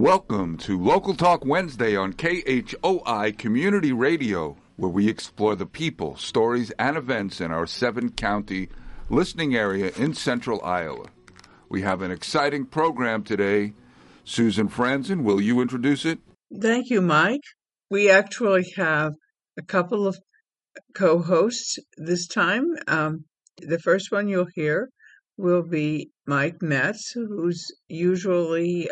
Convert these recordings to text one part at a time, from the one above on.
Welcome to Local Talk Wednesday on KHOI Community Radio, where we explore the people, stories, and events in our 7-county listening area in central Iowa. We have an exciting program today. Susan Franzen, will you introduce it? Thank you, Mike. We actually have a couple of co-hosts this time. The first one you'll hear will be Mike Metz, who's usually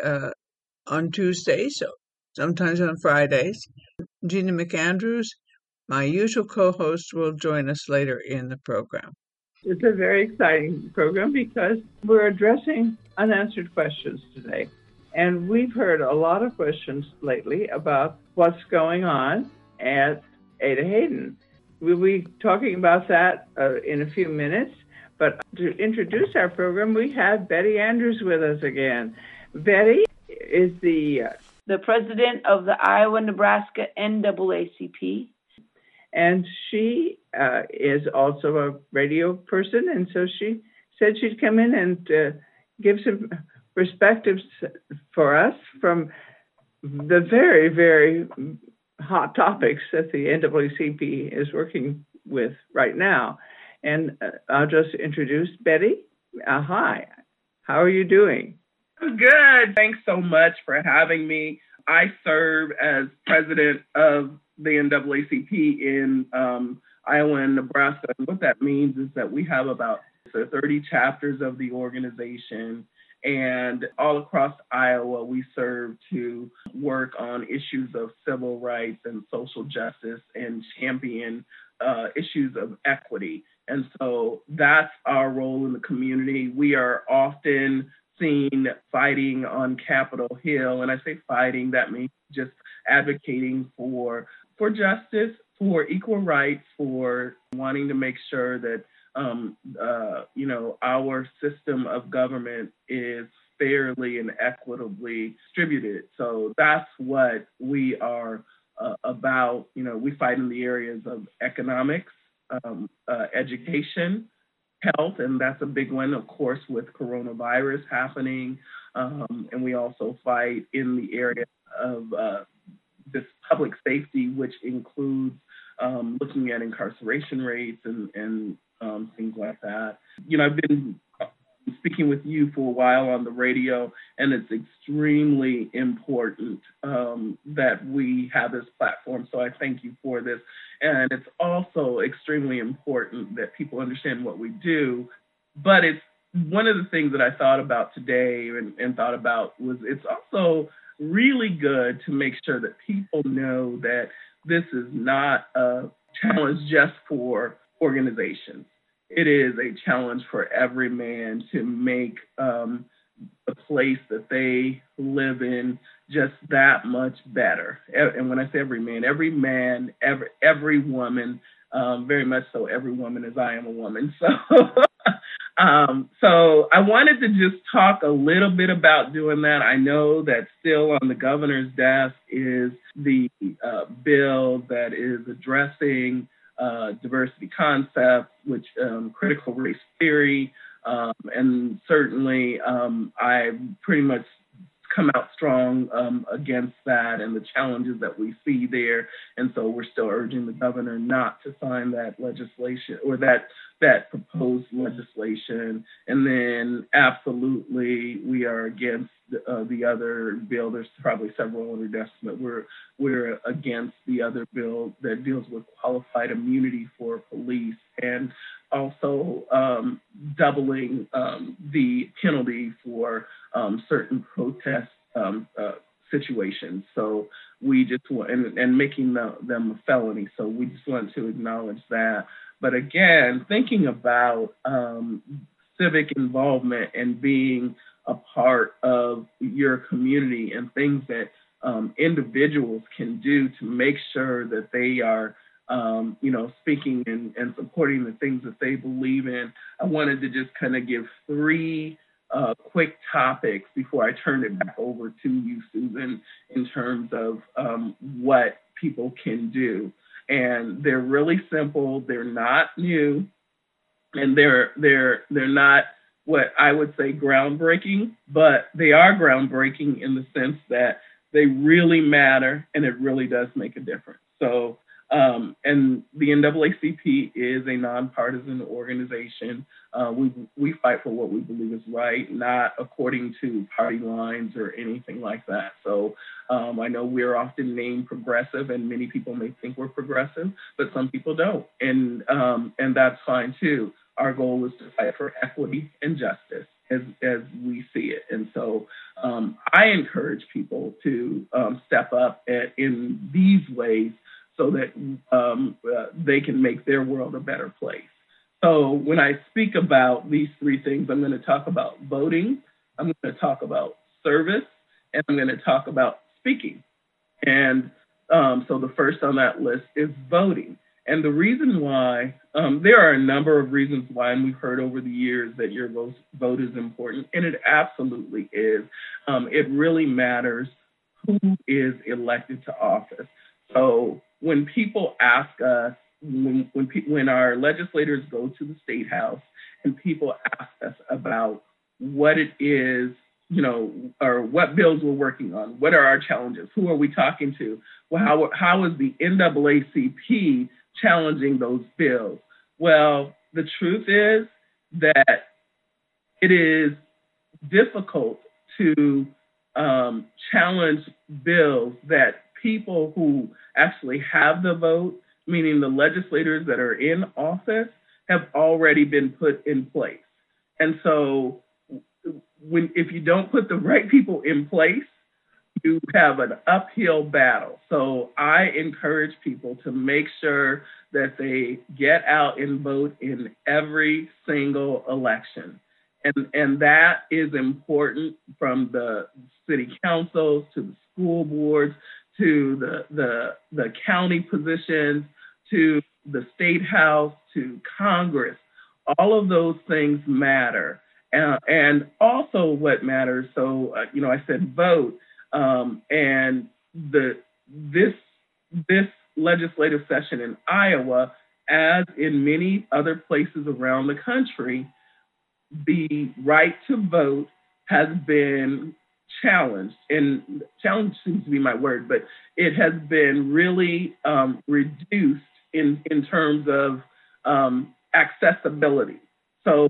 on Tuesdays, sometimes on Fridays. Gina McAndrews, my usual co-host, will join us later in the program. It's a very exciting program because we're addressing unanswered questions today. And we've heard a lot of questions lately about what's going on at Ada Hayden. We'll be talking about that in a few minutes. But to introduce our program, we have Betty Andrews with us again. Betty is the president of the Iowa-Nebraska NAACP. And she is also a radio person, and so she said she'd come in and give some perspectives for us from the very, very hot topics that the NAACP is working with right now. And I'll just introduce Betty. Hi, how are you doing? I'm good. Thanks so much for having me. I serve as president of the NAACP in Iowa and Nebraska. And what that means is that we have about 30 chapters of the organization. And all across Iowa, we serve to work on issues of civil rights and social justice and champion issues of equity. And so that's our role in the community. We are often seen fighting on Capitol Hill. And I say fighting, that means just advocating for justice, for equal rights, for wanting to make sure that our system of government is fairly and equitably distributed. So that's what we are about. We fight in the areas of economics, education, health, and that's a big one, of course, with coronavirus happening. And we also fight in the area of this public safety, which includes looking at incarceration rates and things like that. I've been speaking with you for a while on the radio, and it's extremely important that we have this platform. So I thank you for this. And it's also extremely important that people understand what we do. But it's one of the things that I thought about today and thought about was it's also really good to make sure that people know that this is not a challenge just for organizations. It is a challenge for every man to make the place that they live in just that much better. And when I say every man, every woman, very much so every woman, as I am a woman. So, so I wanted to just talk a little bit about doing that. I know that still on the governor's desk is the bill that is addressing diversity concepts, which critical race theory, and certainly I pretty much come out strong against that and the challenges that we see there. And so we're still urging the governor not to sign that legislation or that proposed legislation. And then absolutely we are against the other bill. There's probably several on your desk, but we're against the other bill that deals with qualified immunity for police and also doubling the penalty for certain protest situations. So we just want, and making them a felony. So we just want to acknowledge that. But again, thinking about civic involvement and being a part of your community and things that individuals can do to make sure that they are speaking and supporting the things that they believe in. I wanted to just kind of give 3 quick topics before I turn it back over to you, Susan, in terms of what people can do. And they're really simple. They're not new, and they're not what I would say groundbreaking, but they are groundbreaking in the sense that they really matter and it really does make a difference. So, and the NAACP is a nonpartisan organization. We fight for what we believe is right, not according to party lines or anything like that. So I know we're often named progressive, and many people may think we're progressive, but some people don't, and that's fine too. Our goal is to fight for equity and justice as we see it. And so I encourage people to step up in these ways so that they can make their world a better place. So when I speak about these three things, I'm going to talk about voting, I'm going to talk about service, and I'm going to talk about speaking. And so the first on that list is voting. And the reason why, there are a number of reasons why, and we've heard over the years that your vote is important, and it absolutely is. It really matters who is elected to office. So when people ask us, when our legislators go to the State House and people ask us about what it is, or what bills we're working on, what are our challenges, who are we talking to, well, how is the NAACP challenging those bills? Well, the truth is that it is difficult to challenge bills that people who actually have the vote, meaning the legislators that are in office, have already been put in place. And so if you don't put the right people in place, you have an uphill battle. So I encourage people to make sure that they get out and vote in every single election. And that is important, from the city councils to the school boards to the county positions to the State House to Congress. All of those things matter. And also what matters, so, I said vote, and this legislative session in Iowa, as in many other places around the country, the right to vote has been challenged, and challenge seems to be my word, but it has been really reduced in terms of accessibility. So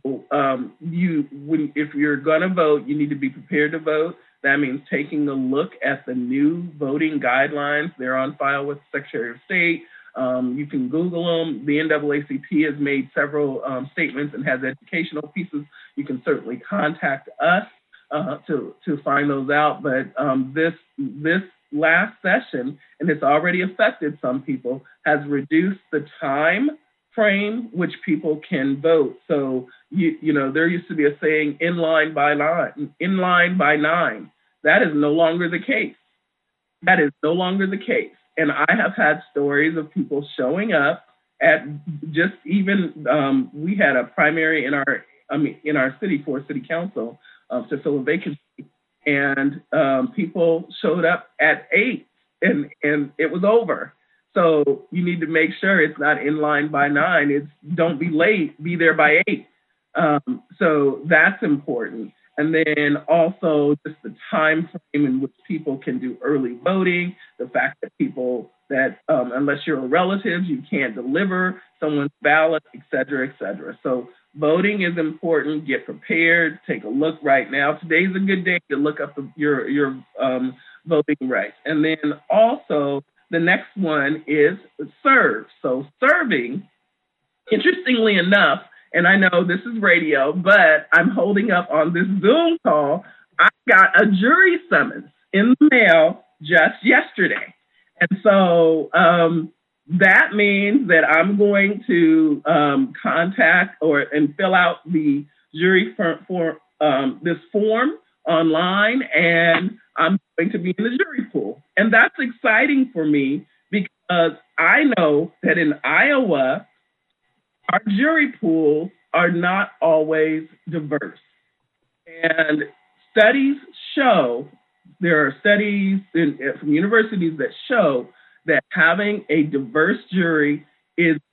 if you're going to vote, you need to be prepared to vote. That means taking a look at the new voting guidelines. They're on file with the Secretary of State. You can Google them. The NAACP has made several statements and has educational pieces. You can certainly contact us to find those out. But this last session, and it's already affected some people, has reduced the time frame which people can vote. So there used to be a saying, in line by nine. That is no longer the case. And I have had stories of people showing up at just even we had a primary in our city for city council to fill a vacancy, and people showed up at 8 and it was over. So you need to make sure it's not in line by 9. It's don't be late, be there by 8. So that's important. And then also just the time frame in which people can do early voting, the fact that people that unless you're a relative, you can't deliver someone's ballot, et cetera, et cetera. So voting is important. Get prepared. Take a look right now. Today's a good day to look up your voting rights. And then also the next one is serve. So serving, interestingly enough, and I know this is radio, but I'm holding up on this Zoom call, I got a jury summons in the mail just yesterday. And so that means that I'm going to contact and fill out the jury for this form online, and I'm going to be in the jury pool. And that's exciting for me because I know that in Iowa, our jury pools are not always diverse. And studies show, there are studies from universities that show that having a diverse jury is a good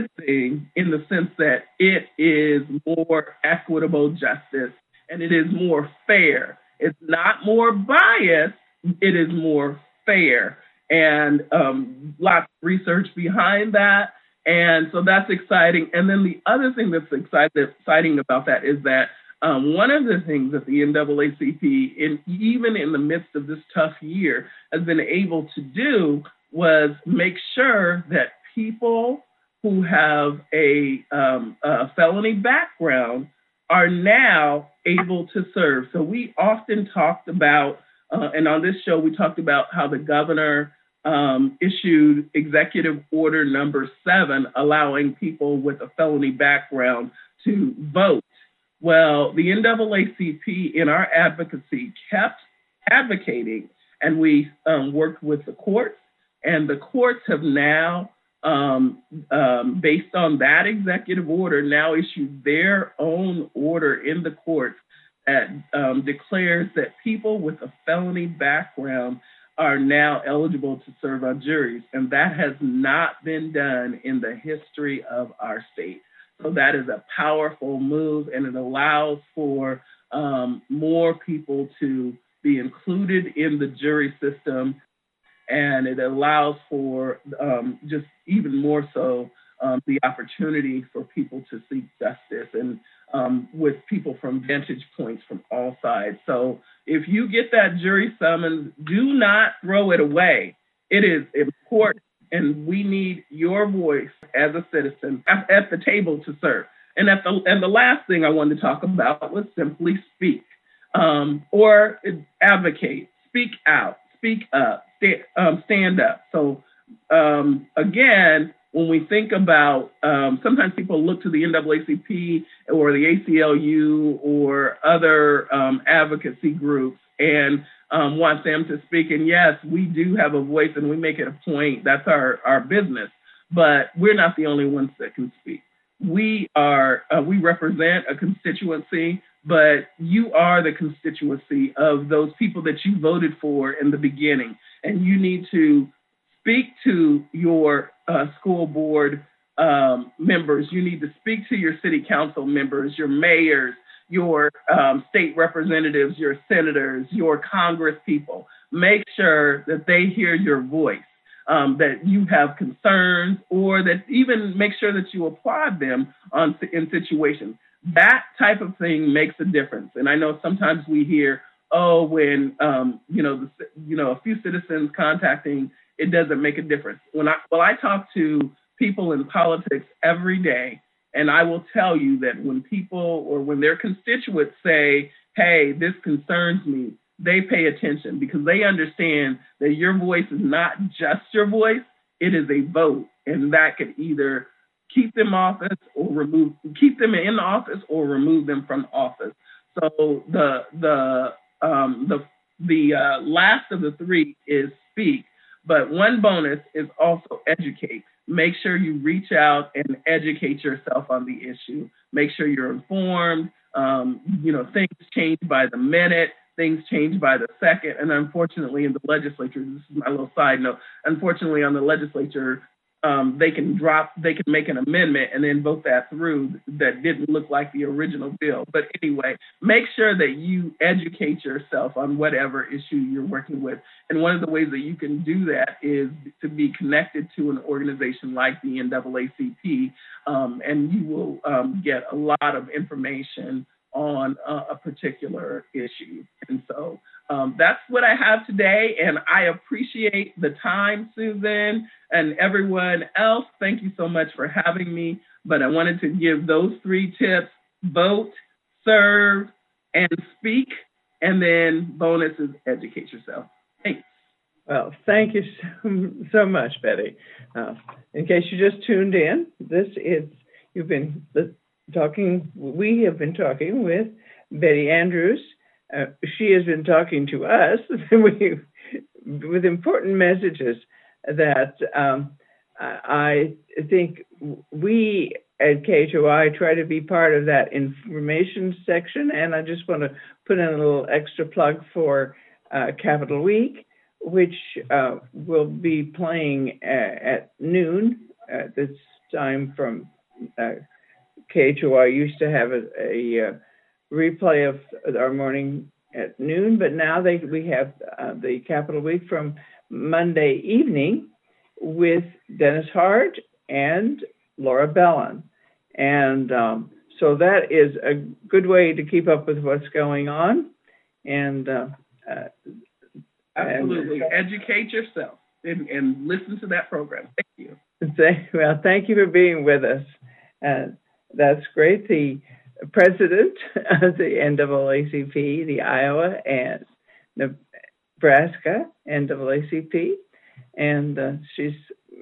good thing in the sense that it is more equitable justice and it is more fair. It's not more biased, it is more fair. And lots of research behind that. And so that's exciting. And then the other thing that's exciting about that is that one of the things that the NAACP, even in the midst of this tough year, has been able to do was make sure that people who have a felony background are now able to serve. So we often talked about, and on this show, we talked about how the governor issued Executive Order number 7, allowing people with a felony background to vote. Well, the NAACP in our advocacy kept advocating, and we worked with the courts, and the courts have now, based on that executive order, now issued their own order in the courts that declares that people with a felony background are now eligible to serve on juries. And that has not been done in the history of our state. So that is a powerful move, and it allows for more people to be included in the jury system. And it allows for just even more so the opportunity for people to seek justice, and with people from vantage points from all sides. So if you get that jury summons, do not throw it away. It is important, and we need your voice as a citizen at the table to serve. And the last thing I wanted to talk about was simply speak or advocate, speak out, speak up, stand up. So again, when we think about, sometimes people look to the NAACP or the ACLU or other advocacy groups and want them to speak. And yes, we do have a voice and we make it a point. That's our business. But we're not the only ones that can speak. We represent a constituency, but you are the constituency of those people that you voted for in the beginning. And you need to speak to your school board members. You need to speak to your city council members, your mayors, your state representatives, your senators, your Congress people. Make sure that they hear your voice, that you have concerns, or that even make sure that you applaud them in situations. That type of thing makes a difference. And I know sometimes we hear, when a few citizens contacting, it doesn't make a difference. When I talk to people in politics every day, and I will tell you that when people or when their constituents say, hey, this concerns me, they pay attention because they understand that your voice is not just your voice, it is a vote. And that could either keep them in office or remove them from office. So the last of the three is speak, but one bonus is also educate. Make sure you reach out and educate yourself on the issue. Make sure you're informed. Things change by the minute. Things change by the second. And unfortunately, in the legislature, this is my little side note, unfortunately, on the legislature, they can make an amendment and then vote that through that didn't look like the original bill. But anyway, make sure that you educate yourself on whatever issue you're working with. And one of the ways that you can do that is to be connected to an organization like the NAACP, and you will get a lot of information on a particular issue. And so that's what I have today. And I appreciate the time, Susan, and everyone else. Thank you so much for having me. But I wanted to give those 3 tips: vote, serve, and speak. And then bonus is educate yourself. Thanks. Well, thank you so much, Betty. In case you just tuned in, we have been talking with Betty Andrews. She has been talking to us with important messages that I think we at KHOI try to be part of that information section. And I just want to put in a little extra plug for Capitol Week, which will be playing at noon this time from KHOI used to have a replay of our morning at noon, but now we have the Capital Week from Monday evening with Dennis Hart and Laura Bellin. And so that is a good way to keep up with what's going on. And absolutely, educate yourself and listen to that program. Thank you. Well, thank you for being with us. That's great. The president of the NAACP, the Iowa and Nebraska NAACP, and she's,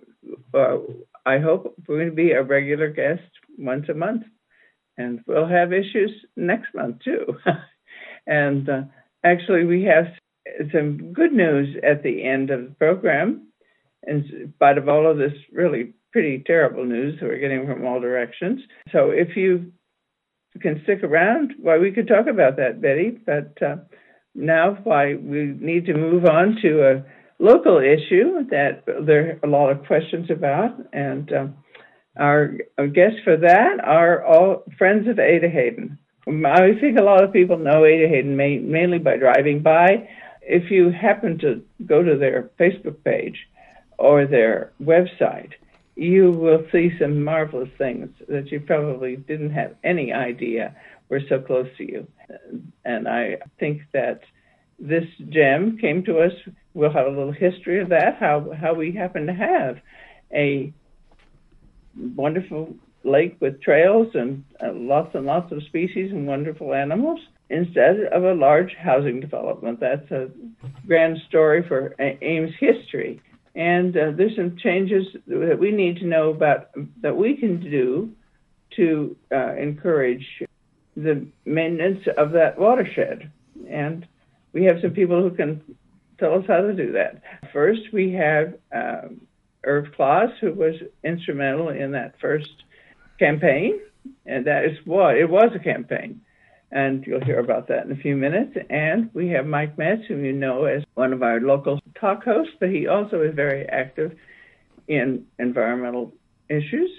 I hope, going to be a regular guest once a month, and we'll have issues next month too. And actually, we have some good news at the end of the program, in spite of all of this really pretty terrible news that we're getting from all directions. So if you can stick around, we could talk about that, Betty. But now we need to move on to a local issue that there are a lot of questions about. And our guests for that are all friends of Ada Hayden. I think a lot of people know Ada Hayden mainly by driving by. If you happen to go to their Facebook page or their website, you will see some marvelous things that you probably didn't have any idea were so close to you. And I think that this gem came to us. We'll have a little history of that, how we happen to have a wonderful lake with trails and lots of species and wonderful animals instead of a large housing development. That's a grand story for Ames history. And there's some changes that we need to know about that we can do to encourage the maintenance of that watershed. And we have some people who can tell us how to do that. First, we have Irv Klaas, who was instrumental in that first campaign. And that is what it was, a campaign. And you'll hear about that in a few minutes. And we have Mike Metz, whom you know as one of our local talk hosts, but he also is very active in environmental issues.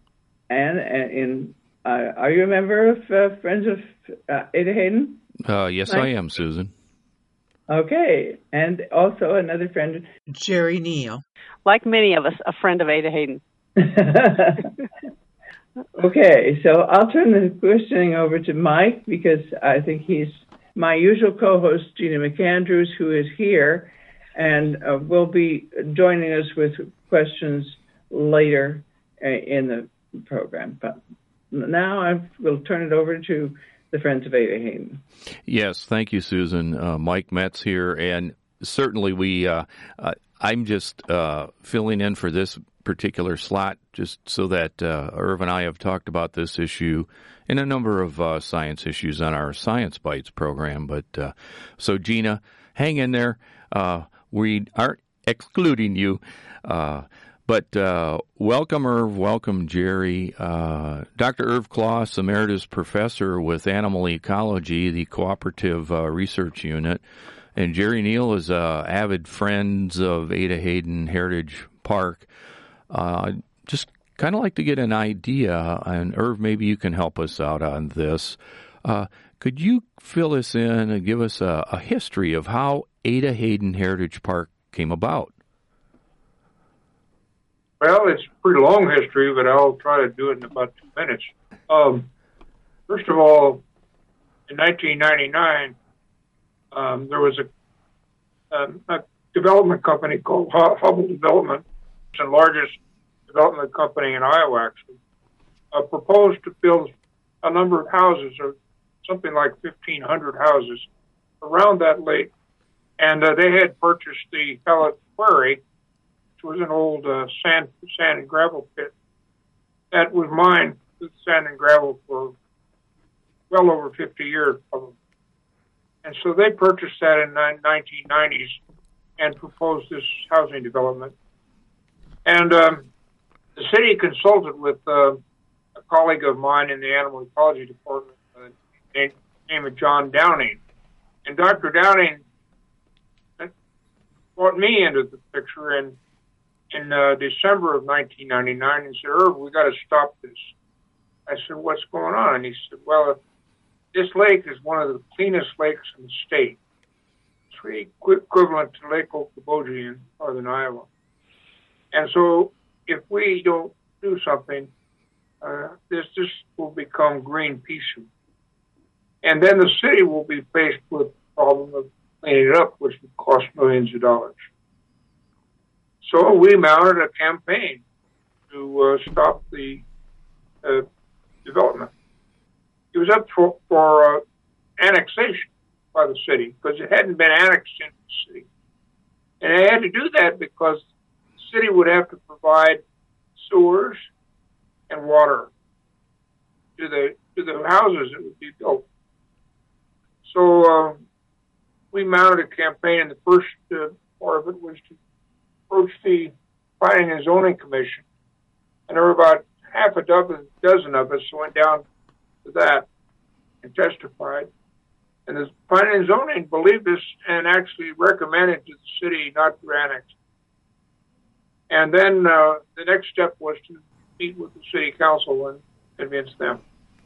And are you a member of Friends of Ada Hayden? Yes, Mike? I am, Susan. Okay. And also another friend, Jerry Neal. Like many of us, a friend of Ada Hayden. Okay, so I'll turn the questioning over to Mike because I think he's my usual co-host, Gina McAndrews, who is here and will be joining us with questions later in the program. But now I will turn it over to the Friends of Ada Hayden. Yes, thank you, Susan. Mike Metz here, and certainly I'm just filling in for this particular slot just so that Irv and I have talked about this issue and a number of science issues on our Science Bites program. But so, Gina, hang in there. We aren't excluding you. But welcome, Irv. Welcome, Jerry. Dr. Irv Klaas, Emeritus Professor with Animal Ecology, the Cooperative Research Unit. And Jerry Neal is avid friends of Ada Hayden Heritage Park. Just kind of like to get an idea, and Irv, maybe you can help us out on this. Could you fill us in and give us a history of how Ada Hayden Heritage Park came about? Well, it's a pretty long history, but I'll try to do it in about 2 minutes. First of all, in 1999, there was a development company called Hubble Development. It's the largest development company in Iowa, actually, proposed to build a number of houses, or something like 1,500 houses, around that lake. And they had purchased the Pellet Quarry, which was an old sand and gravel pit that was mined with sand and gravel for well over 50 years, probably. And so they purchased that in the 1990s and proposed this housing development. And the city consulted with a colleague of mine in the Animal Ecology Department named John Downing. And Dr. Downing brought me into the picture, and in December of 1999 and said, Irv, we got to stop this. I said, what's going on? And he said, well, this lake is one of the cleanest lakes in the state. It's equivalent to Lake Okoboji in northern Iowa. And so if we don't do something, this will become green peace. And then the city will be faced with the problem of cleaning it up, which would cost millions of dollars. So we mounted a campaign to stop the development. It was up for annexation by the city because it hadn't been annexed into the city. And they had to do that because the city would have to provide sewers and water to the houses that would be built. So we mounted a campaign, and the first part of it was to approach the Planning and Zoning Commission. And there were about half a dozen of us who went down to that and testified. And the Planning and Zoning believed us and actually recommended to the city not to annex. And then the next step was to meet with the city council and convince them.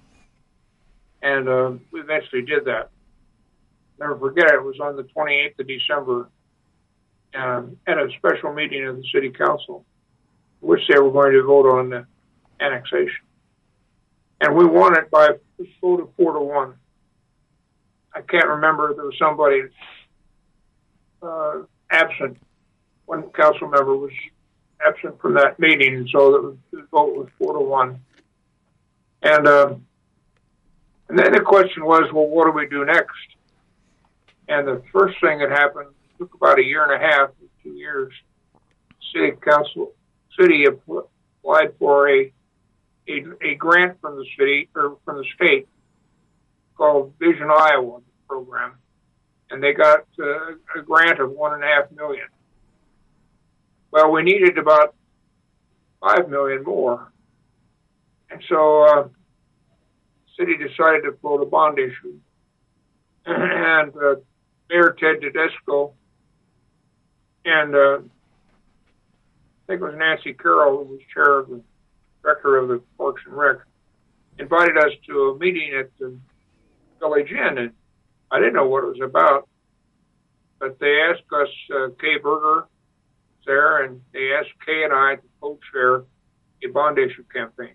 And we eventually did that. Never forget it was on the 28th of December at a special meeting of the city council, which they were going to vote on the annexation. And we won it by a vote of 4-1. I can't remember if there was somebody absent. One council member was absent from that meeting, and so the vote was 4-1. And then the question was, well, what do we do next? And the first thing that happened took about a year and a half, 2 years. City applied for a grant from the city or from the state called Vision Iowa program, and they got a grant of $1.5 million. Well, we needed about $5 million more, and so the city decided to float a bond issue, and Mayor Ted Tedesco and I think it was Nancy Carroll, who was chair of the director of the Parks and Rec, invited us to a meeting at the Village Inn, and I didn't know what it was about, but they asked us, Kay Berger was there, and they asked Kay and I to co-chair a bond issue campaign.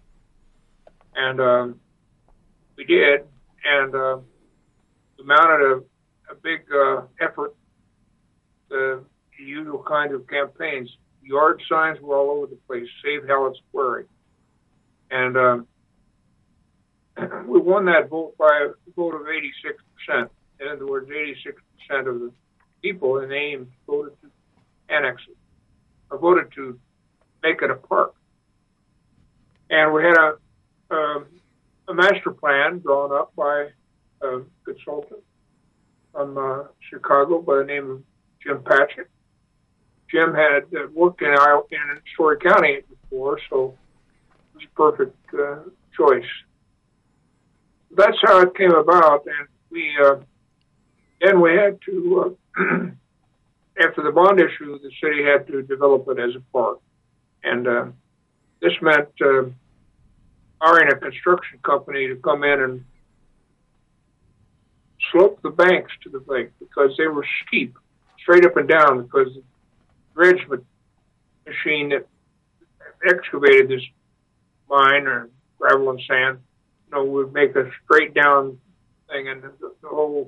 And we did, and we mounted a big effort, the usual kind of campaigns. Yard signs were all over the place, Save Hallett's Quarry. And we won that vote by a vote of 86%. In other words, 86% of the people in Ames voted to annex it, or voted to make it a park. And we had a master plan drawn up by a consultant from Chicago by the name of Jim Patchett. Jim had worked in Story County before, so it was a perfect choice. That's how it came about, and then we had to, after the bond issue, the city had to develop it as a park. And this meant hiring a construction company to come in and slope the banks to the lake because they were steep, straight up and down, because the dredge machine that excavated this mine or gravel and sand, would make a straight down thing, and the whole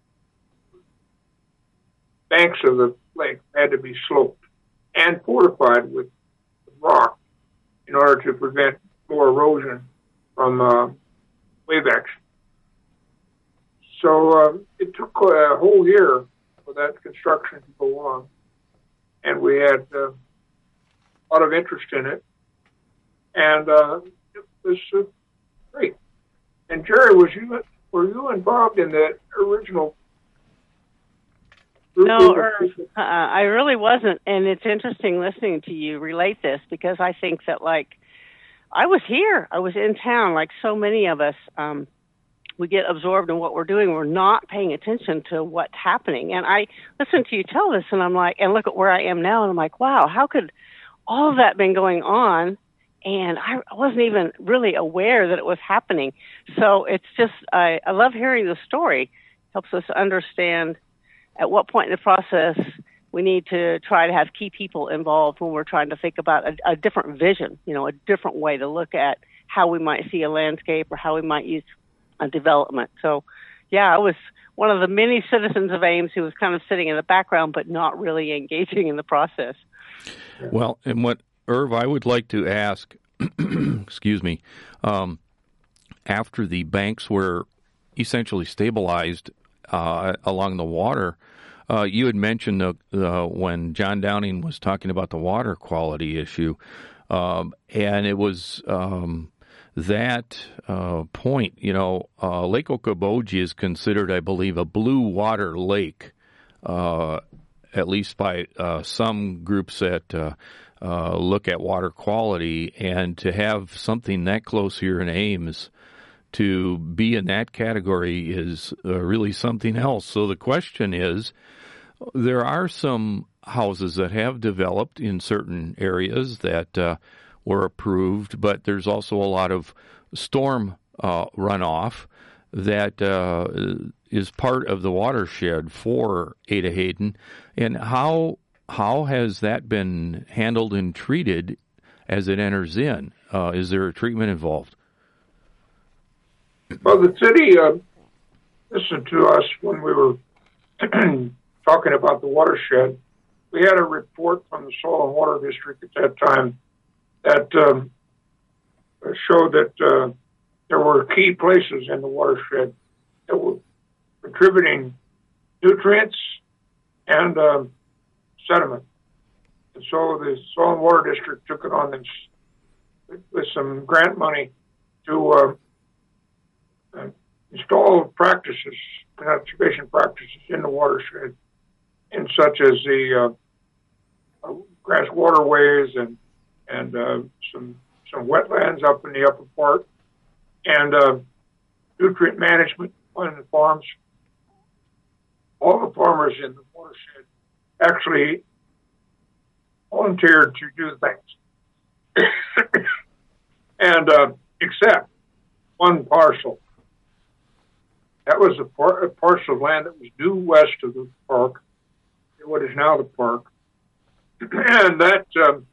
banks of the lake had to be sloped and fortified with rock in order to prevent more erosion from wave action. So it took a whole year for that construction to go on, and we had a lot of interest in it, and it was great. And Jerry, were you involved in that original group? No, I really wasn't. And it's interesting listening to you relate this, because I think that, I was here. I was in town, like so many of us. We get absorbed in what we're doing. We're not paying attention to what's happening. And I listen to you tell this, and I'm like, and look at where I am now, and I'm like, wow, how could all of that been going on, and I wasn't even really aware that it was happening. So it's just, I love hearing the story. Helps us understand at what point in the process we need to try to have key people involved when we're trying to think about a different vision, a different way to look at how we might see a landscape or how we might use a development. So, yeah, I was one of the many citizens of Ames who was kind of sitting in the background but not really engaging in the process. Well, and what, Irv, I would like to ask, excuse me, after the banks were essentially stabilized along the water, you had mentioned when John Downing was talking about the water quality issue, and it was that point, Lake Okoboji is considered, I believe, a blue water lake, at least by some groups that look at water quality, and to have something that close here in Ames to be in that category is really something else. So the question is, there are some houses that have developed in certain areas that were approved, but there's also a lot of storm runoff that is part of the watershed for Ada Hayden. And how has that been handled and treated as it enters in? Is there a treatment involved? Well, the city listened to us when we were talking about the watershed. We had a report from the Soil and Water District at that time that showed that there were key places in the watershed that were contributing nutrients and sediment. And so the Soil and Water District took it on with some grant money to install conservation practices in the watershed, in such as the grass waterways and some wetlands up in the upper part, and nutrient management on the farms. All the farmers in the watershed actually volunteered to do things, and except one parcel. That was a parcel of land that was due west of the park, what is now the park, and that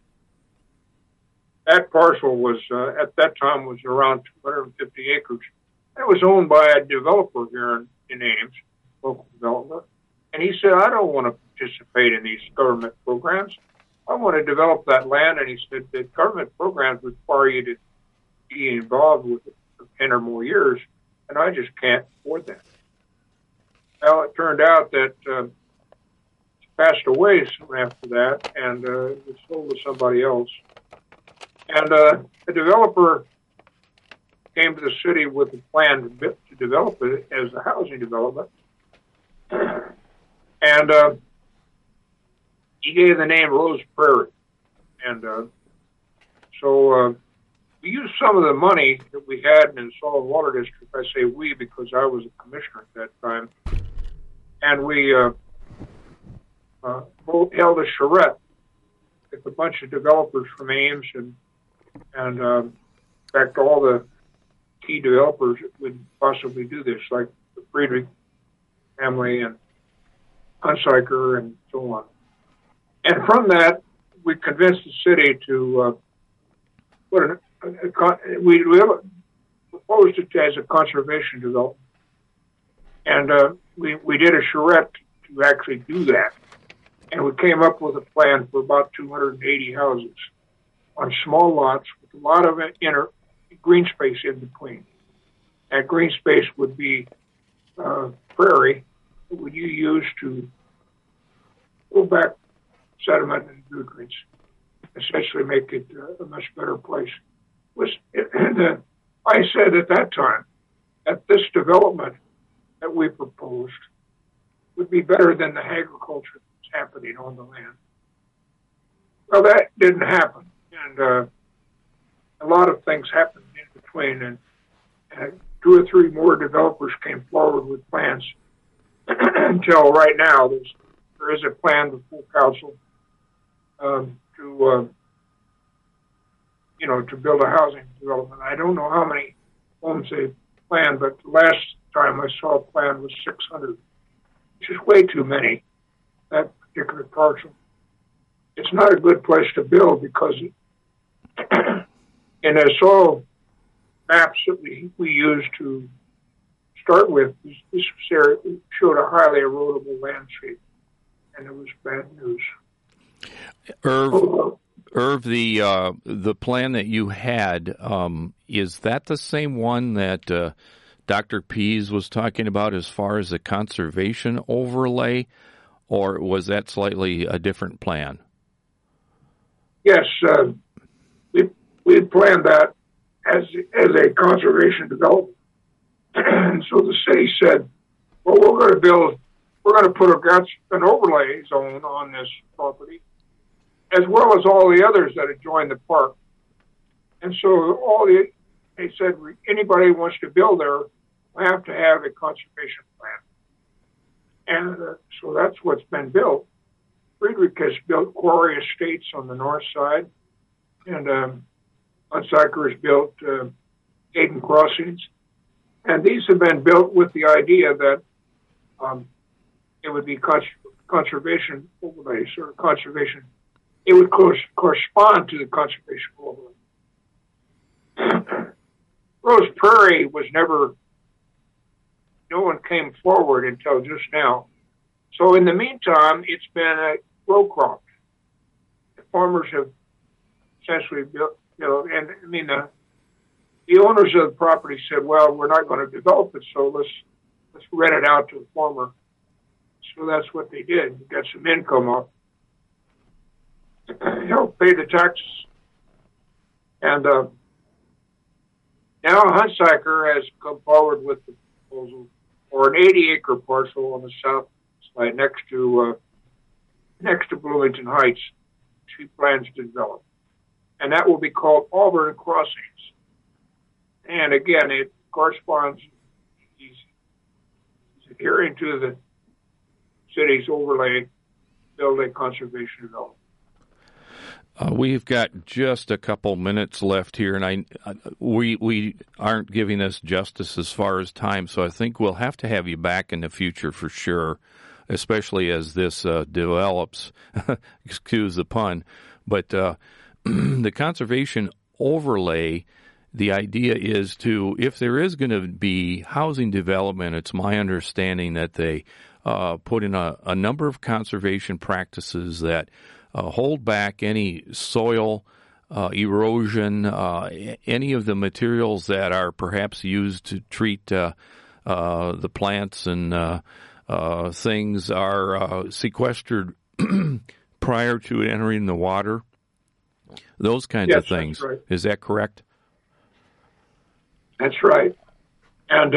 parcel was at that time was around 250 acres. It was owned by a developer here in Ames, local developer, and he said, "I don't want to participate in these government programs. I want to develop that land." And he said that government programs require you to be involved with it for 10 or more years, and I just can't afford that. Well, it turned out that he passed away soon after that, and it was sold to somebody else. And the developer came to the city with a plan to develop it as a housing development. And he gave the name Rose Prairie. And so we used some of the money that we had in the Soil and Water District. I say we because I was a commissioner at that time. And we held a charrette with a bunch of developers from Ames and in fact, all the key developers that would possibly do this, like the Friedrich family and Hunsiker and so on. And from that, we convinced the city to we proposed it as a conservation development. And we did a charrette to actually do that. And we came up with a plan for about 280 houses on small lots with a lot of inner green space in between. That green space would be prairie that would you use to pull back sediment and nutrients, essentially make it a much better place. I said at that time that this development that we proposed would be better than the agriculture that's happening on the land. Well, that didn't happen. And a lot of things happened in between, and 2 or 3 more developers came forward with plans until right now there is a plan with full council to to build a housing development. I don't know how many homes they planned, but the last time I saw a plan was 600, which is way too many, that particular parcel. It's not a good place to build because in the soil maps that we used to start with, this area showed a highly erodible landscape, and it was bad news. Irv, the plan that you had, is that the same one that Dr. Pease was talking about as far as the conservation overlay, or was that slightly a different plan? Yes, we planned that as a conservation development. And so the city said, well, we're going to put an overlay zone on this property, as well as all the others that adjoin the park. And so they said, anybody who wants to build there will have to have a conservation plan. And so that's what's been built. Friedrich has built Quarry Estates on the north side, and Hunsaker has built Hayden Crossings. And these have been built with the idea that it would be conservation overlays or conservation. It would correspond to the conservation overlay. Rose Prairie was never, no one came forward until just now. So in the meantime, it's been a row crop. The farmers have essentially built, and I mean, the owners of the property said, well, we're not going to develop it, so let's rent it out to the farmer. So that's what they did. We got some income up. Help pay the taxes. And now Hunsaker has come forward with the proposal for an 80-acre parcel on the south side next to Bloomington Heights. She plans to develop. And that will be called Auburn Crossings. And again, it corresponds, he's adhering to the city's overlay, building conservation development. We've got just a couple minutes left here, and we aren't giving us justice as far as time, so I think we'll have to have you back in the future for sure, especially as this develops. Excuse the pun. But the conservation overlay, the idea is to, if there is going to be housing development, it's my understanding that they put in a number of conservation practices that hold back any soil erosion, any of the materials that are perhaps used to treat the plants and things are sequestered prior to entering the water. Those kinds of things. That's right. Is that correct? That's right. And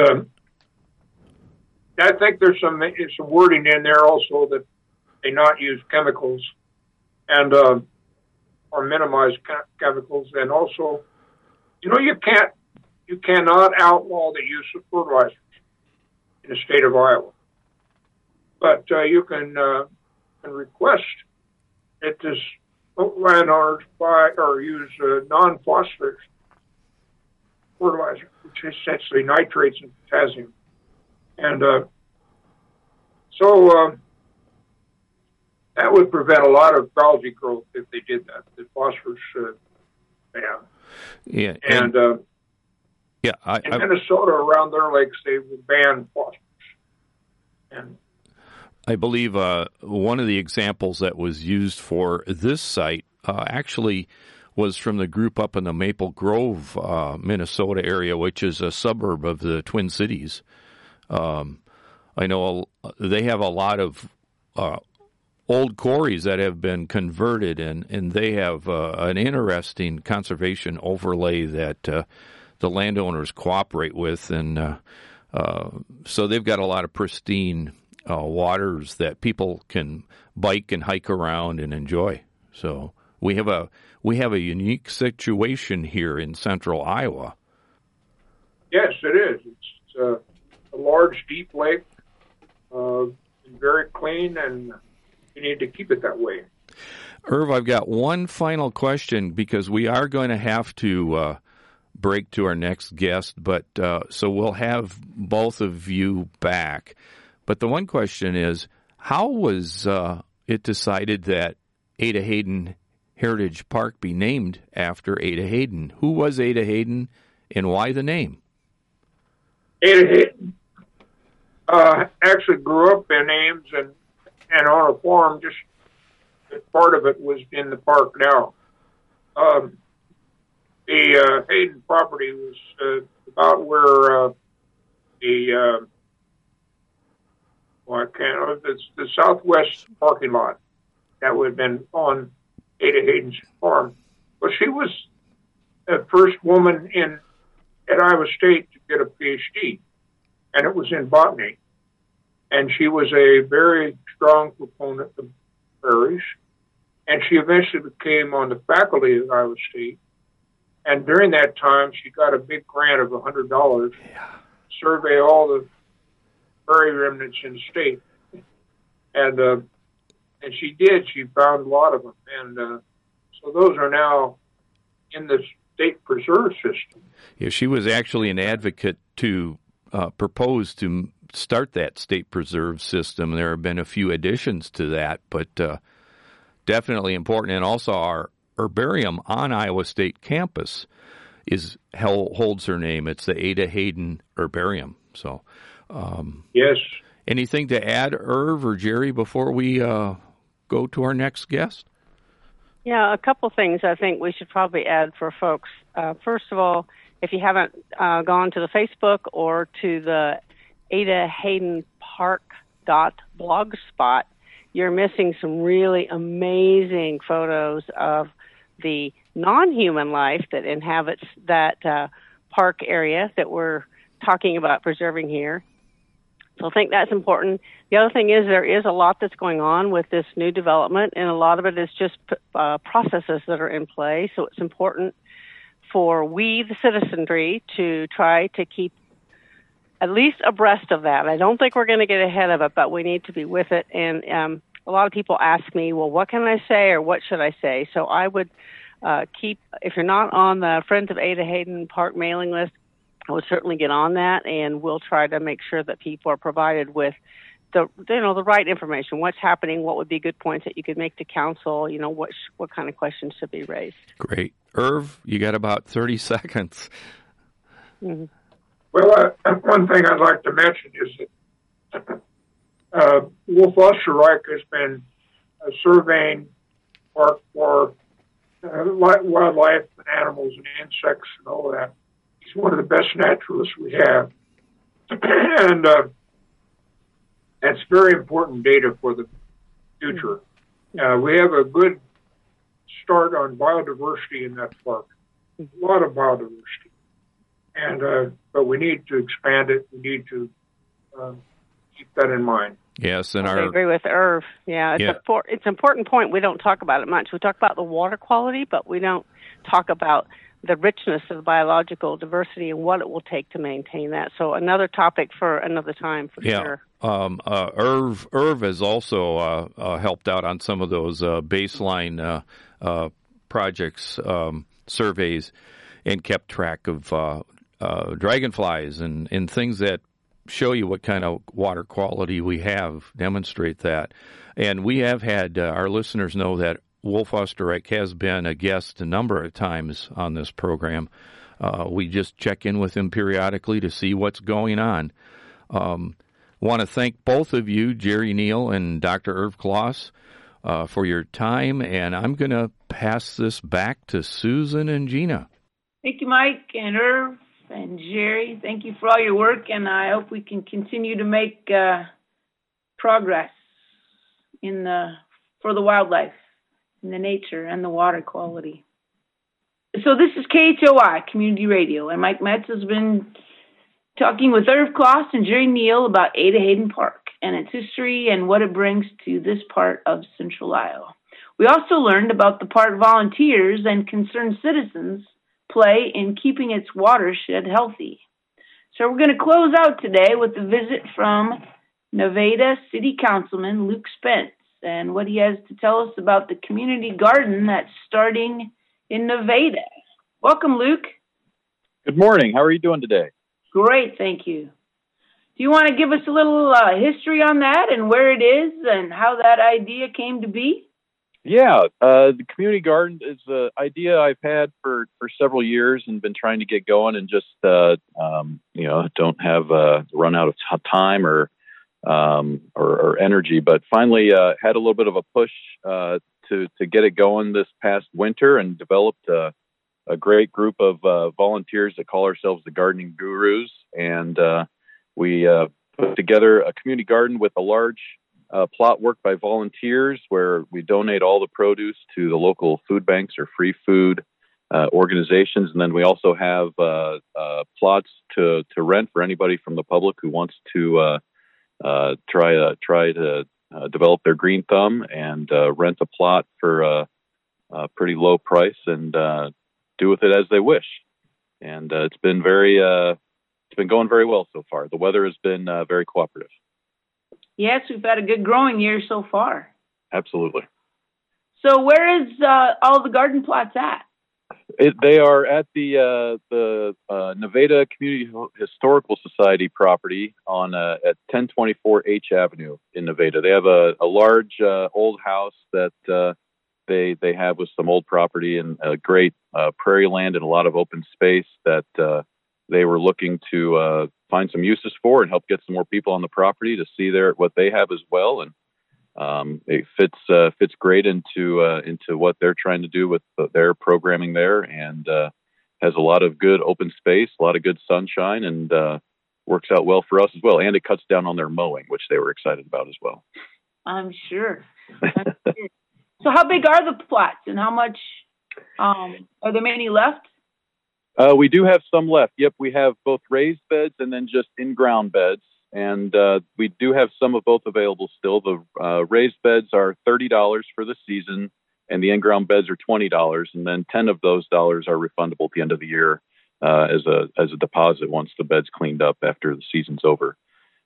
I think there's some wording in there also that they not use chemicals and or minimize chemicals, and also, you cannot outlaw the use of fertilizers in the state of Iowa, but you can request that this landowners buy or use non-phosphorus fertilizer, which is essentially nitrates and potassium, and so. That would prevent a lot of algae growth if they did that. The phosphorus ban. Yeah, and in Minnesota, around their lakes, they would ban phosphorus. And I believe one of the examples that was used for this site actually was from the group up in the Maple Grove, Minnesota area, which is a suburb of the Twin Cities. I know they have a lot of old quarries that have been converted, and they have an interesting conservation overlay that the landowners cooperate with, and so they've got a lot of pristine waters that people can bike and hike around and enjoy. So we have a unique situation here in central Iowa. Yes, it is. It's a large, deep lake, very clean, and you need to keep it that way. Irv, I've got one final question because we are going to have to break to our next guest, but so we'll have both of you back. But the one question is, how was it decided that Ada Hayden Heritage Park be named after Ada Hayden? Who was Ada Hayden, and why the name? Ada Hayden actually grew up in Ames and on a farm. Just part of it was in the park now. The Hayden property was about where the southwest parking lot that would have been on Ada Hayden's farm. But she was the first woman at Iowa State to get a PhD, and it was in botany. And she was a very strong proponent of prairies, and she eventually became on the faculty at Iowa State. And during that time, she got a big grant of $100 to survey all the prairie remnants in the state. And she did. She found a lot of them. And so those are now in the state preserve system. Yeah, she was actually an advocate to propose to start that state preserve system. There have been a few additions to that, but definitely important. And also our herbarium on Iowa State campus holds her name. It's the Ada Hayden Herbarium. So, yes. Anything to add, Irv or Jerry, before we go to our next guest? Yeah, a couple things I think we should probably add for folks. First of all, if you haven't gone to the Facebook or to the Ada Hayden Park.blogspot, you're missing some really amazing photos of the non-human life that inhabits that park area that we're talking about preserving here. So I think that's important. The other thing is there is a lot that's going on with this new development, and a lot of it is just processes that are in play. So it's important for we, the citizenry, to try to keep at least abreast of that. I don't think we're going to get ahead of it, but we need to be with it. And a lot of people ask me, well, what can I say or what should I say? So I would if you're not on the Friends of Ada Hayden Park mailing list, I would certainly get on that, and we'll try to make sure that people are provided with the right information. What's happening? What would be good points that you could make to council? What kind of questions should be raised? Great, Irv, you got about 30 seconds. Mm-hmm. Well, one thing I'd like to mention is that Wolf Osterreich has been surveying park for wildlife and animals and insects and all that. He's one of the best naturalists we have. And that's very important data for the future. We have a good start on biodiversity in that park, a lot of biodiversity. And but we need to expand it. We need to keep that in mind. Yes, and I agree with Irv. Yeah, it's an important point. We don't talk about it much. We talk about the water quality, but we don't talk about the richness of biological diversity and what it will take to maintain that. So another topic for another time, for sure. Irv has also helped out on some of those baseline projects, surveys, and kept track of dragonflies and things that show you what kind of water quality we have, demonstrate that. And we have had our listeners know that Wolf Osterreich has been a guest a number of times on this program. We just check in with him periodically to see what's going on. Want to thank both of you, Jerry Neal and Dr. Irv Kloss, for your time, and I'm going to pass this back to Susan and Gina. Thank you, Mike and Irv and Jerry. Thank you for all your work, and I hope we can continue to make progress for the wildlife, and the nature, and the water quality. So this is KHOI Community Radio, and Mike Metz has been talking with Irv Kloss and Jerry Neal about Ada Hayden Park and its history and what it brings to this part of Central Iowa. We also learned about the park volunteers and concerned citizens play in keeping its watershed healthy. So we're going to close out today with a visit from Nevada City Councilman Luke Spence and what he has to tell us about the community garden that's starting in Nevada. Welcome, Luke. Good morning. How are you doing today? Great, thank you. Do you want to give us a little history on that and where it is and how that idea came to be? Yeah, the community garden is an idea I've had for several years and been trying to get going, and just don't have run out of time or energy. But finally, had a little bit of a push to get it going this past winter, and developed a great group of volunteers that call ourselves the Gardening Gurus, and we put together a community garden with a large plot work by volunteers, where we donate all the produce to the local food banks or free food organizations. And then we also have plots to rent for anybody from the public who wants to try to develop their green thumb and rent a plot for a pretty low price and do with it as they wish. And it's been going very well so far. The weather has been very cooperative. Yes, we've had a good growing year so far. Absolutely. So where is all the garden plots at? They are at the Nevada Community Historical Society property on at 1024 H Avenue in Nevada. They have a large old house that they have with some old property and a great prairie land and a lot of open space that they were looking to find some uses for and help get some more people on the property to see what they have as well. And it fits great into what they're trying to do with their programming there, and has a lot of good open space, a lot of good sunshine, and works out well for us as well. And it cuts down on their mowing, which they were excited about as well. I'm sure. So how big are the plots, and how much are there many left? We do have some left. Yep, we have both raised beds and then just in-ground beds. And we do have some of both available still. The raised beds are $30 for the season, and the in-ground beds are $20. And then 10 of those dollars are refundable at the end of the year as a deposit once the bed's cleaned up after the season's over.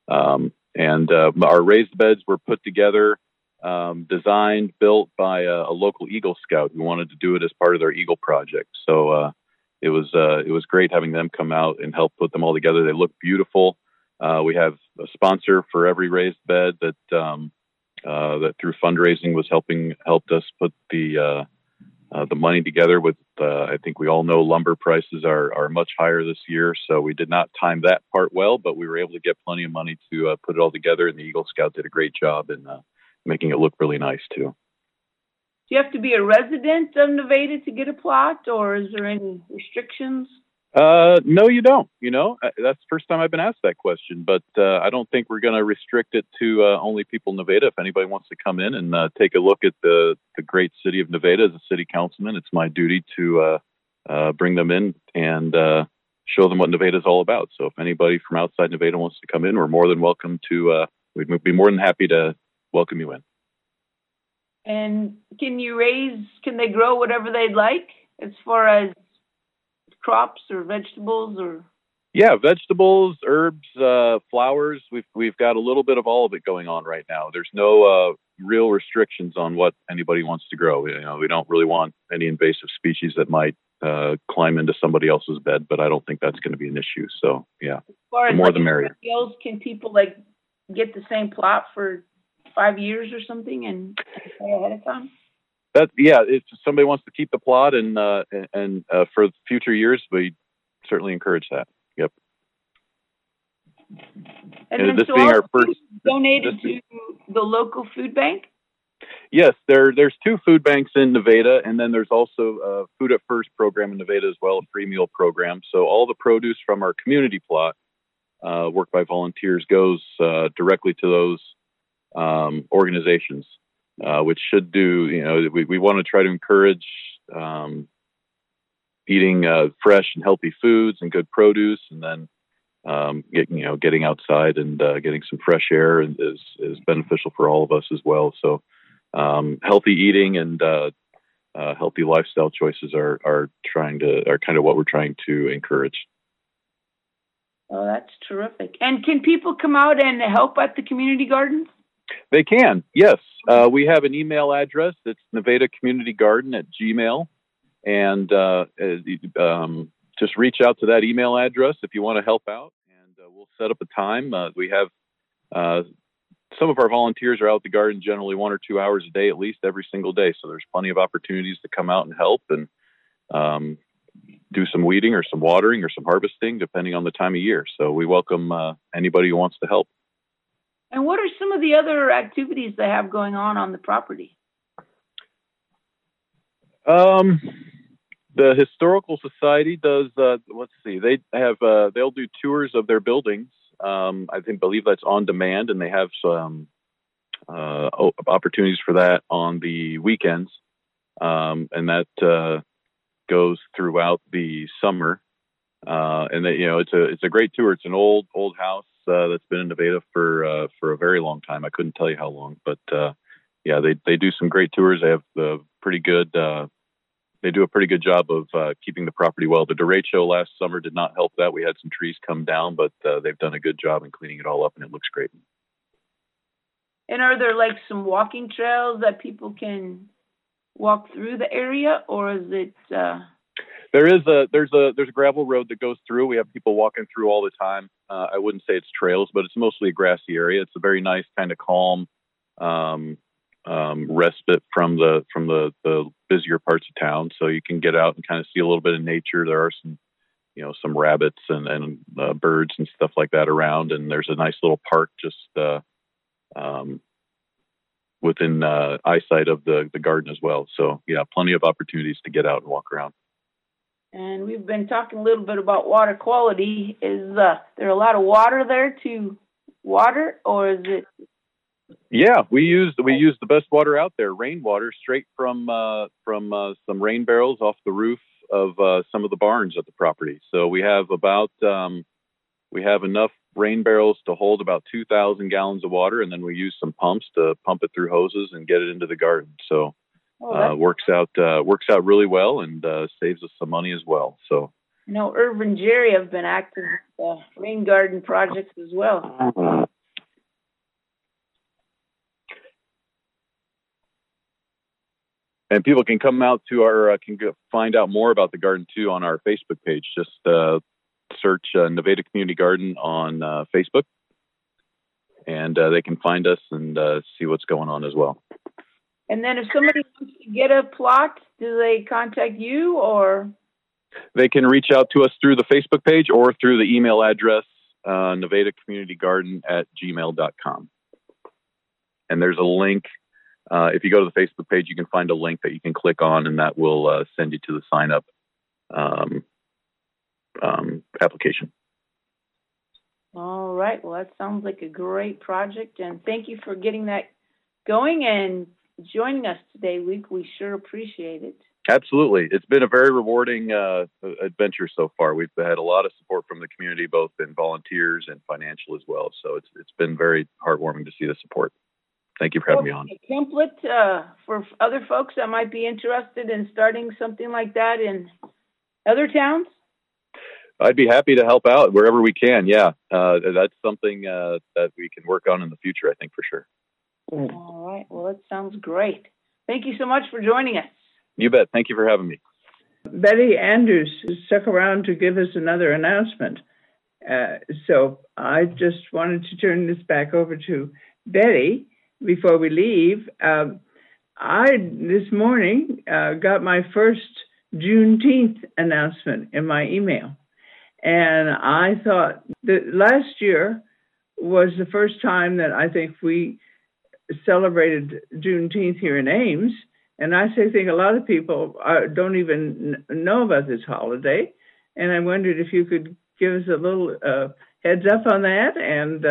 And our raised beds were put together, designed, built by a local Eagle Scout who wanted to do it as part of their Eagle project. So it was great having them come out and help put them all together. They look beautiful. We have a sponsor for every raised bed that through fundraising helped us put the money together. With I think we all know lumber prices are much higher this year, so we did not time that part well, but we were able to get plenty of money to put it all together. And the Eagle Scout did a great job in making it look really nice too. Do you have to be a resident of Nevada to get a plot, or is there any restrictions? No, you don't. That's the first time I've been asked that question, but I don't think we're going to restrict it to only people in Nevada. If anybody wants to come in and take a look at the great city of Nevada as a city councilman, it's my duty to bring them in and show them what Nevada is all about. So if anybody from outside Nevada wants to come in, we're more than welcome to. We'd be more than happy to welcome you in. And can they grow whatever they'd like as far as crops or vegetables or? Yeah, vegetables, herbs, flowers. We've got a little bit of all of it going on right now. There's no real restrictions on what anybody wants to grow. We don't really want any invasive species that might climb into somebody else's bed, but I don't think that's going to be an issue. So yeah, as far as the more the merrier. Can people get the same plot for 5 years or something and pay ahead of time? If somebody wants to keep the plot and for future years, we certainly encourage that. Yep. And this being our first donated to the local food bank? Yes, there's 2 food banks in Nevada, and then there's also a Food at First program in Nevada as well, a free meal program. So all the produce from our community plot, worked by volunteers, goes directly to those organizations, which should do, we want to try to encourage eating fresh and healthy foods and good produce, and then getting outside and getting some fresh air is beneficial for all of us as well. So healthy eating and healthy lifestyle choices are kind of what we're trying to encourage. Oh, that's terrific. And can people come out and help at the community gardens? They can, yes. We have an email address. It's nevadacommunitygarden@gmail.com. And just reach out to that email address if you want to help out, and we'll set up a time. We have some of our volunteers are out at the garden generally 1 or 2 hours a day, at least every single day. So there's plenty of opportunities to come out and help and do some weeding or some watering or some harvesting, depending on the time of year. So we welcome anybody who wants to help. And what are some of the other activities they have going on the property? The Historical Society does, they have, they'll do tours of their buildings. I believe that's on demand, and they have some opportunities for that on the weekends. And that goes throughout the summer. And they, it's a great tour. It's an old house that's been in Nevada for a very long time. I couldn't tell you how long, but they do some great tours. They have they do a pretty good job of keeping the property well. The derecho last summer did not help that. We had some trees come down, but they've done a good job in cleaning it all up, and it looks great. And are there like some walking trails that people can walk through the area, or is it? There's a gravel road that goes through. We have people walking through all the time. I wouldn't say it's trails, but it's mostly a grassy area. It's a very nice kind of calm respite from the busier parts of town. So you can get out and kind of see a little bit of nature. There are some rabbits and birds and stuff like that around. And there's a nice little park just within eyesight of the garden as well. So yeah, plenty of opportunities to get out and walk around. And we've been talking a little bit about water quality. Is there a lot of water there to water, or is it? Yeah, we use the best water out there, rainwater, straight from some rain barrels off the roof of some of the barns at the property. So we have enough rain barrels to hold about 2,000 gallons of water, and then we use some pumps to pump it through hoses and get it into the garden. So works out really well and saves us some money as well. So Irv and Jerry have been active with rain garden projects as well. And people can come out to find out more about the garden too on our Facebook page. Just search Nevada Community Garden on Facebook, and they can find us and see what's going on as well. And then if somebody wants to get a plot, do they contact you, or? They can reach out to us through the Facebook page or through the email address, nevadacommunitygarden@gmail.com. And there's a link. If you go to the Facebook page, you can find a link that you can click on, and that will send you to the sign up application. All right. Well, that sounds like a great project, and thank you for getting that going and joining us today, Luke. We sure appreciate it. Absolutely. It's been a very rewarding adventure so far. We've had a lot of support from the community, both in volunteers and financial as well. So it's been very heartwarming to see the support. Thank you for having me on. A template for other folks that might be interested in starting something like that in other towns? I'd be happy to help out wherever we can. Yeah, that's something that we can work on in the future, I think, for sure. All right. Well, that sounds great. Thank you so much for joining us. You bet. Thank you for having me. Betty Andrews stuck around to give us another announcement. So I just wanted to turn this back over to Betty before we leave. I, this morning, got my first Juneteenth announcement in my email. And I thought that last year was the first time that I think we celebrated Juneteenth here in Ames. And I think a lot of people don't even know about this holiday. And I wondered if you could give us a little heads up on that. And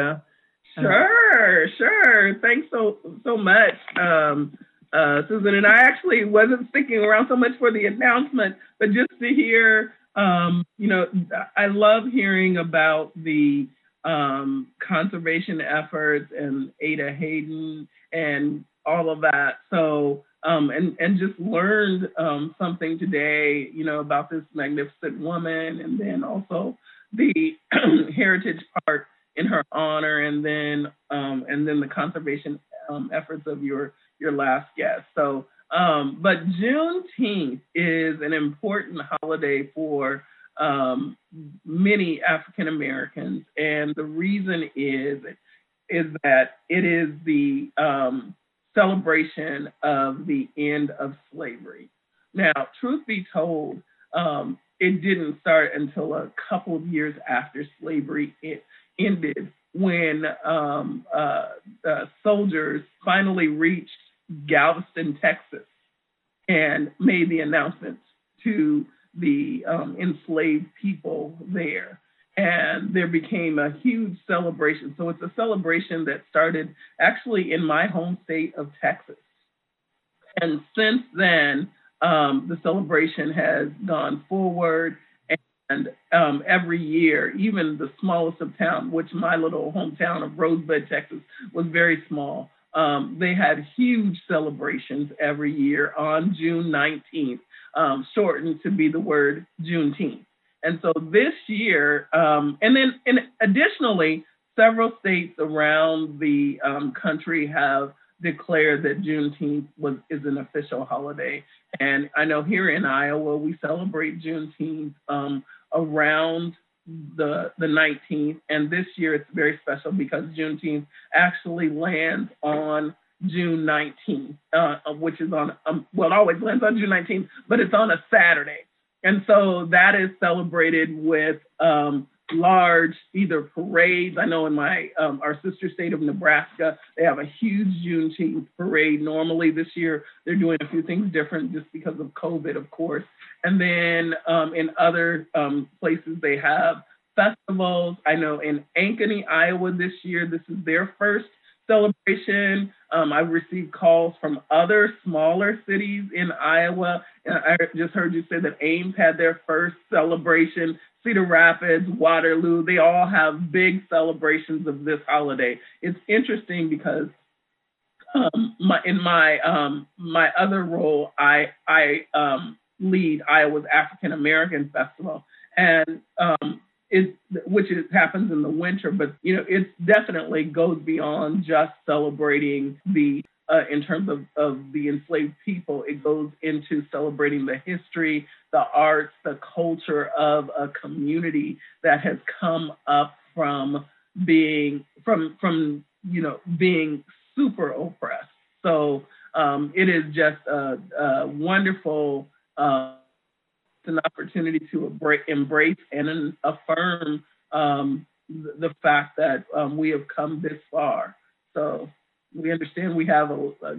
Sure. Thanks so much, Susan. And I actually wasn't sticking around so much for the announcement, but just to hear, I love hearing about the conservation efforts and Ada Hayden and all of that. So, and just learned something today, about this magnificent woman, and then also the heritage part in her honor, and then the conservation efforts of your last guest. So, but Juneteenth is an important holiday for many African Americans, and the reason is that it is the celebration of the end of slavery. Now, truth be told, it didn't start until a couple of years after slavery ended, when soldiers finally reached Galveston, Texas, and made the announcements to the enslaved people there. And there became a huge celebration. So it's a celebration that started actually in my home state of Texas. And since then, the celebration has gone forward. And every year, even the smallest of towns, which my little hometown of Rosebud, Texas, was very small, they had huge celebrations every year on June 19th, shortened to be the word Juneteenth. And so this year, and additionally, several states around the country have declared that Juneteenth is an official holiday. And I know here in Iowa, we celebrate Juneteenth around the 19th. And this year it's very special because Juneteenth actually lands on June 19th, which is on, well, it always lands on June 19th, but it's on a Saturday. And so that is celebrated with large either parades. I know in my our sister state of Nebraska, they have a huge Juneteenth parade. Normally this year, they're doing a few things different just because of COVID, of course. And then in other places, they have festivals. I know in Ankeny, Iowa this year, this is their first celebration. I've received calls from other smaller cities in Iowa. I just heard you say that Ames had their first celebration. Cedar Rapids, Waterloo, they all have big celebrations of this holiday. It's interesting because in my other role, I lead Iowa's African American Festival, and which happens in the winter, but it definitely goes beyond just celebrating the in terms of the enslaved people. It goes into celebrating the history, the arts, the culture of a community that has come up from being being super oppressed. So it is just a wonderful an opportunity to embrace and affirm the fact that we have come this far. So we understand we have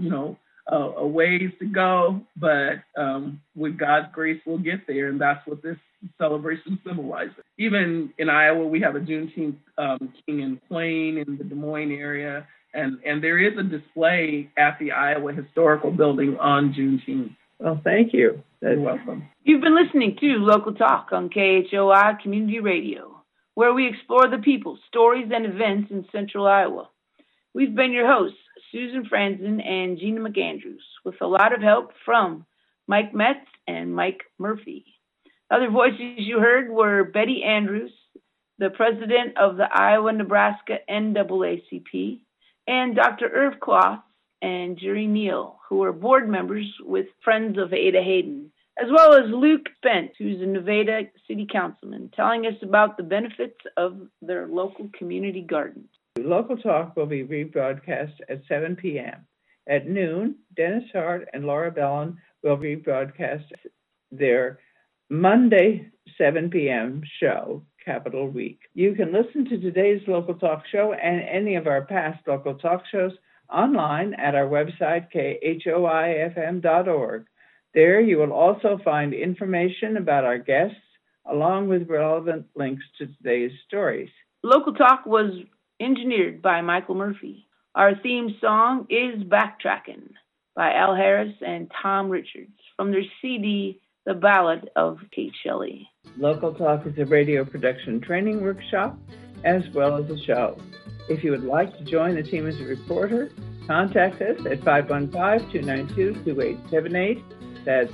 a ways to go, but with God's grace, we'll get there, and that's what this celebration symbolizes. Even in Iowa, we have a Juneteenth King and Queen in the Des Moines area, and there is a display at the Iowa Historical Building on Juneteenth. Well, thank you. You're welcome. You've been listening to Local Talk on KHOI Community Radio, where we explore the people, stories, and events in Central Iowa. We've been your hosts, Susan Franzen and Gina McAndrews, with a lot of help from Mike Metz and Mike Murphy. Other voices you heard were Betty Andrews, the president of the Iowa-Nebraska NAACP, and Dr. Irv Kloss and Jerry Neal, who are board members with Friends of Ada Hayden, as well as Luke Spence, who's a Nevada city councilman, telling us about the benefits of their local community gardens. Local Talk will be rebroadcast at 7 p.m. At noon, Dennis Hart and Laura Bellin will rebroadcast their Monday 7 p.m. show, Capital Week. You can listen to today's Local Talk show and any of our past Local Talk shows online at our website, khoifm.org. There you will also find information about our guests, along with relevant links to today's stories. Local Talk was engineered by Michael Murphy. Our theme song is Backtrackin' by Al Harris and Tom Richards from their CD, The Ballad of Kate Shelley. Local Talk is a radio production training workshop as well as a show. If you would like to join the team as a reporter, contact us at 515-292-2878. That's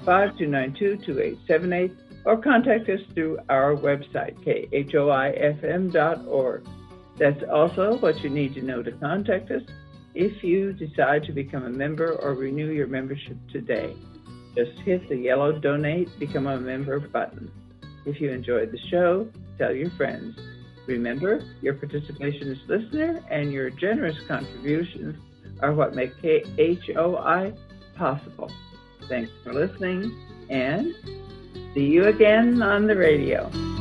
515-292-2878. Or contact us through our website, khoifm.org. That's also what you need to know to contact us. if you decide to become a member or renew your membership today. Just hit the yellow Donate, Become a Member button. If you enjoyed the show, tell your friends. Remember, your participation as listener and your generous contributions are what make KHOI possible. Thanks for listening, and see you again on the radio.